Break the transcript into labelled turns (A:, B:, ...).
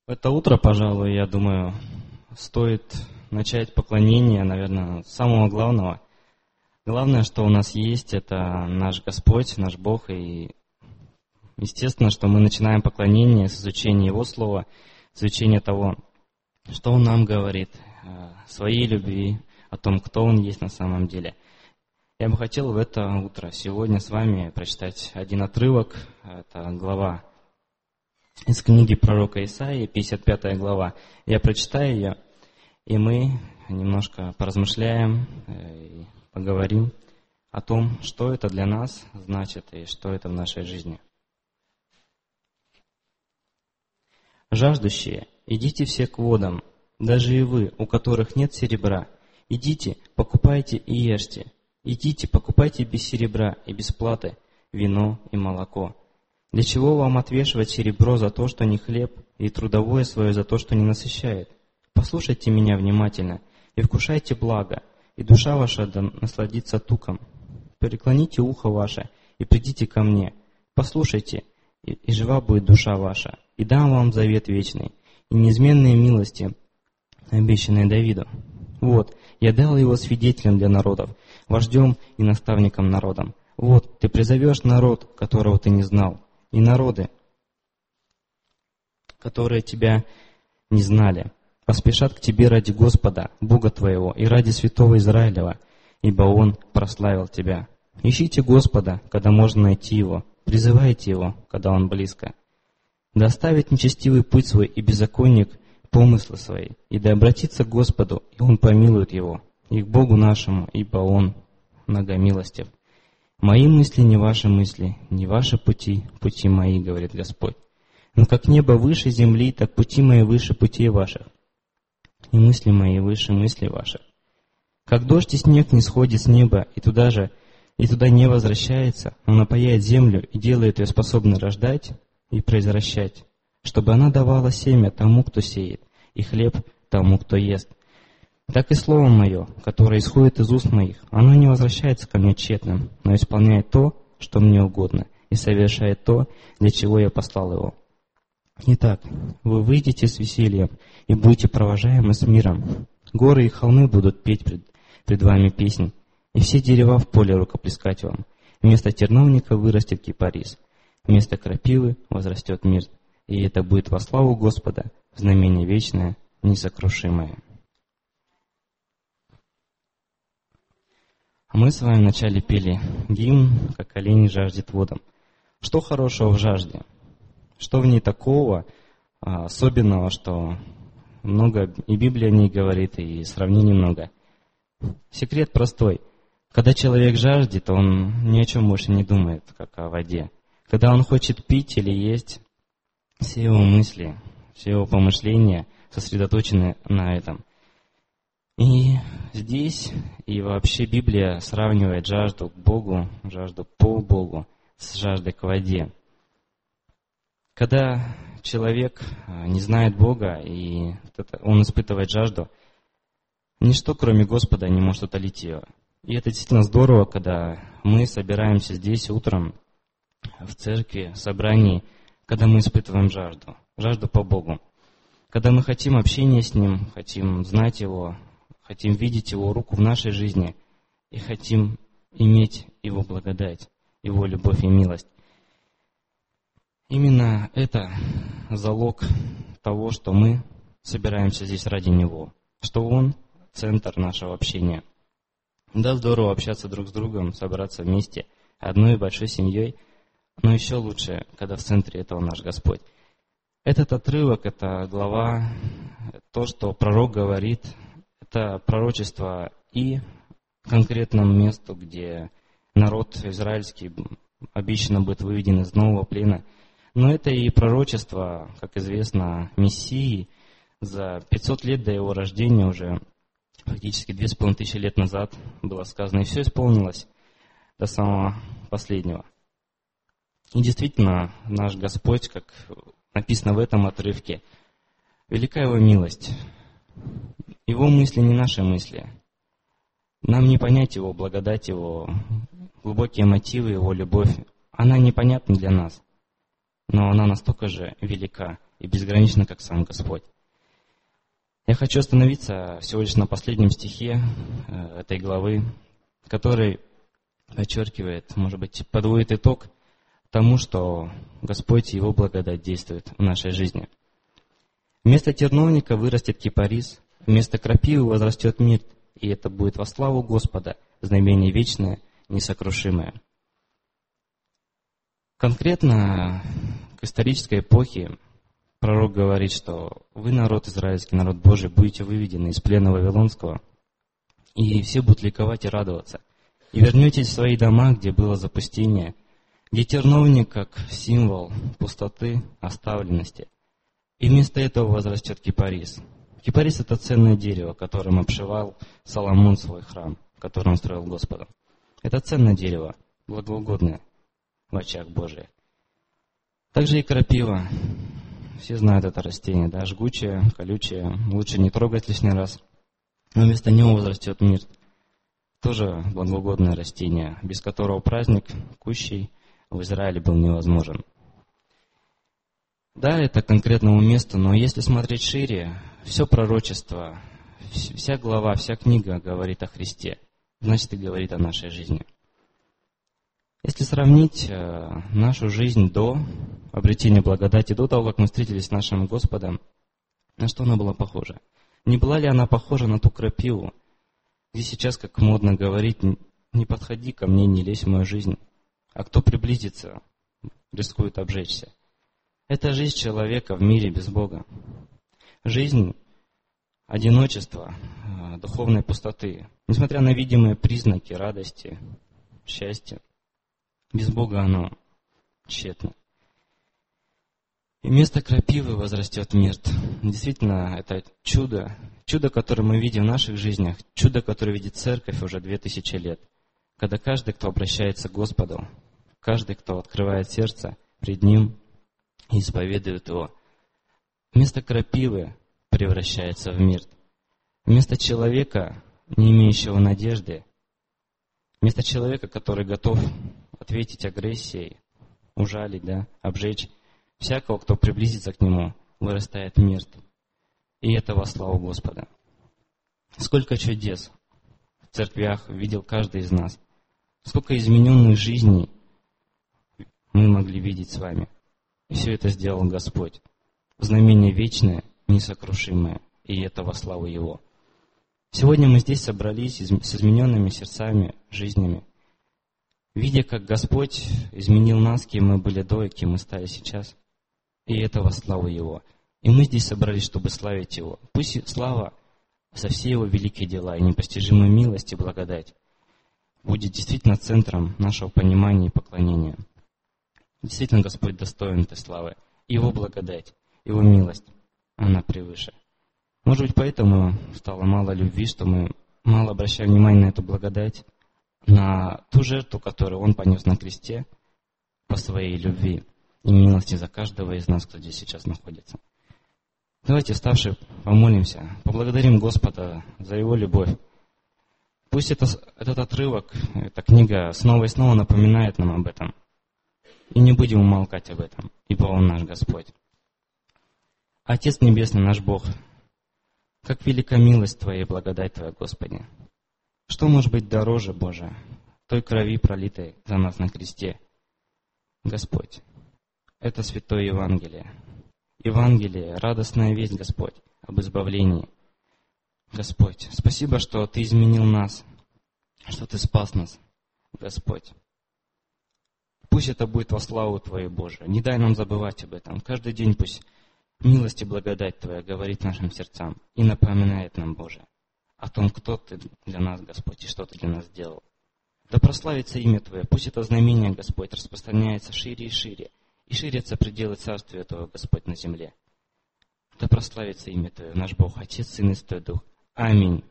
A: В это утро, пожалуй, я думаю, стоит начать поклонение, наверное, с самого главного. Главное, что у нас есть, это наш Господь, наш Бог. И естественно, что мы начинаем поклонение с изучения Его Слова, с изучения того, что Он нам говорит, своей любви, о том, кто Он есть на самом деле. Я бы хотел в это утро сегодня с вами прочитать один отрывок. Это глава из книги пророка Исаии, 55 глава. Я прочитаю ее, и мы немножко поразмышляем и поговорим о том, что это для нас значит и что это в нашей жизни. «Жаждущие, идите все к водам, даже и вы, у которых нет серебра. Идите, покупайте и ешьте. Идите, покупайте без серебра и без платы вино и молоко. Для чего вам отвешивать серебро за то, что не хлеб, и трудовое свое за то, что не насыщает? Послушайте меня внимательно, и вкушайте благо, и душа ваша да насладится туком. Преклоните ухо ваше, и придите ко мне. Послушайте, и жива будет душа ваша, и дам вам завет вечный, и неизменные милости, обещанные Давиду. Вот, я дал его свидетелем для народов, вождем и наставником народам. Вот, ты призовешь народ, которого ты не знал, и народы, которые тебя не знали, поспешат к тебе ради Господа, Бога твоего, и ради святого Израилева, ибо Он прославил тебя. Ищите Господа, когда можно найти Его, призывайте Его, когда Он близко. Да оставит нечестивый путь свой и беззаконник помыслы свои, и да обратится к Господу, и Он помилует его, и к Богу нашему, ибо Он многомилостив. Мои мысли не ваши мысли, не ваши пути, пути мои, говорит Господь. Но как небо выше земли, так пути мои выше путей ваших, и мысли мои выше мыслей ваших. Как дождь и снег не сходит с неба, и туда не возвращается, но напояет землю и делает ее способной рождать и произвращать, чтобы она давала семя тому, кто сеет, и хлеб тому, кто ест. Так и слово мое, которое исходит из уст моих, оно не возвращается ко мне тщетным, но исполняет то, что мне угодно, и совершает то, для чего я послал его. Итак, вы выйдете с весельем и будете провожаемы с миром. Горы и холмы будут петь пред вами песнь, и все дерева в поле рукоплескать вам. Вместо терновника вырастет кипарис, вместо крапивы возрастет мирт, и это будет во славу Господа, знамение вечное, несокрушимое». Мы с вами вначале пели гимн «Как олень жаждет водам». Что хорошего в жажде? Что в ней такого особенного, что много и Библия о ней говорит, и сравнений много? Секрет простой. Когда человек жаждет, он ни о чем больше не думает, как о воде. Когда он хочет пить или есть, все его мысли, все его помышления сосредоточены на этом. И здесь, и вообще Библия сравнивает жажду к Богу, жажду по Богу с жаждой к воде. Когда человек не знает Бога, и он испытывает жажду, ничто, кроме Господа, не может утолить ее. И это действительно здорово, когда мы собираемся здесь утром, в церкви, в собрании, когда мы испытываем жажду по Богу. Когда мы хотим общения с Ним, хотим знать Его, хотим видеть Его руку в нашей жизни и хотим иметь Его благодать, Его любовь и милость. Именно это залог того, что мы собираемся здесь ради Него, что Он — центр нашего общения. Да, здорово общаться друг с другом, собраться вместе, одной большой семьей, но еще лучше, когда в центре этого наш Господь. Этот отрывок, эта глава, то, что пророк говорит, это пророчество и конкретному месту, где народ израильский обещанно будет выведен из нового плена. Но это и пророчество, как известно, Мессии. За 500 лет до его рождения, уже фактически 2500 лет назад было сказано, и все исполнилось до самого последнего. И действительно, наш Господь, как написано в этом отрывке, велика Его милость. Его мысли не наши мысли. Нам не понять Его благодать, Его глубокие мотивы, Его любовь. Она непонятна для нас, но она настолько же велика. и безгранично, как сам Господь. Я хочу остановиться всего лишь на последнем стихе этой главы, который подчеркивает, может быть, подводит итог тому, что Господь и Его благодать действует в нашей жизни. Вместо терновника вырастет кипарис, вместо крапивы возрастет мирт, и это будет во славу Господа, знамение вечное, несокрушимое. Конкретно к исторической эпохе пророк говорит, что вы, народ израильский, народ Божий, будете выведены из плена Вавилонского, и все будут ликовать и радоваться. И вернетесь в свои дома, где было запустение, где терновник как символ пустоты, оставленности. И вместо этого возрастет кипарис. Кипарис — это ценное дерево, которым обшивал Соломон свой храм, который он строил Господу. Это ценное дерево, благоугодное в очах Божиих. Также и крапива. Все знают это растение, да, жгучее, колючее, лучше не трогать лишний раз. Но вместо него возрастет мирт. Тоже благоугодное растение, без которого праздник кущей в Израиле был невозможен. Да, это конкретному месту, но если смотреть шире, все пророчество, вся глава, вся книга говорит о Христе, значит и говорит о нашей жизни. Если сравнить нашу жизнь до обретения благодати, до того, как мы встретились с нашим Господом, на что она была похожа? Не была ли она похожа на ту крапиву, где сейчас, как модно говорить, не подходи ко мне, не лезь в мою жизнь, а кто приблизится, рискует обжечься. Это жизнь человека в мире без Бога. Жизнь одиночества, духовной пустоты. Несмотря на видимые признаки радости, счастья, без Бога оно тщетно. И вместо крапивы возрастет мирт. Действительно, это чудо. Чудо, которое мы видим в наших жизнях. Чудо, которое видит церковь уже 2000 лет. Когда каждый, кто обращается к Господу, каждый, кто открывает сердце пред Ним и исповедует Его, вместо крапивы превращается в мирт. Вместо человека, не имеющего надежды, вместо человека, который готов ответить агрессией, ужалить, да, обжечь, всякого, кто приблизится к Нему, вырастает мирт. И это во славу Господа. Сколько чудес в церквях видел каждый из нас. Сколько измененных жизней мы могли видеть с вами. И все это сделал Господь. Знамение вечное, несокрушимое. И это во славу Его. Сегодня мы здесь собрались с измененными сердцами, жизнями. Видя, как Господь изменил нас, кем мы были до и кем мы стали сейчас. И это во славу Его. И мы здесь собрались, чтобы славить Его. Пусть слава за все Его великие дела и непостижимую милость и благодать будет действительно центром нашего понимания и поклонения. Действительно, Господь достоин этой славы. Его благодать, Его милость, она превыше. Может быть, поэтому стало мало любви, что мы мало обращаем внимание на эту благодать, на ту жертву, которую Он понес на кресте по своей любви и милости за каждого из нас, кто здесь сейчас находится. Давайте, вставши, помолимся, поблагодарим Господа за Его любовь. Пусть этот отрывок, эта книга снова и снова напоминает нам об этом. И не будем умолкать об этом, ибо Он наш Господь. Отец Небесный, наш Бог, как велика милость Твоя и благодать Твоя, Господи. Что может быть дороже, Боже, той крови, пролитой за нас на кресте? Господь, это Святое Евангелие. Евангелие, радостная весть, Господь, об избавлении. Господь, спасибо, что Ты изменил нас, что Ты спас нас, Господь. Пусть это будет во славу Твою, Боже. Не дай нам забывать об этом. Каждый день пусть милость и благодать Твоя говорит нашим сердцам и напоминает нам, Боже, о том, кто Ты для нас, Господь, и что Ты для нас сделал. Да прославится имя Твое. Пусть это знамение, Господь, распространяется шире и ширятся пределы Царствия Твоего, Господь, на земле. Да прославится имя Твое, наш Бог, Отец, Сын и Святой Дух. Аминь.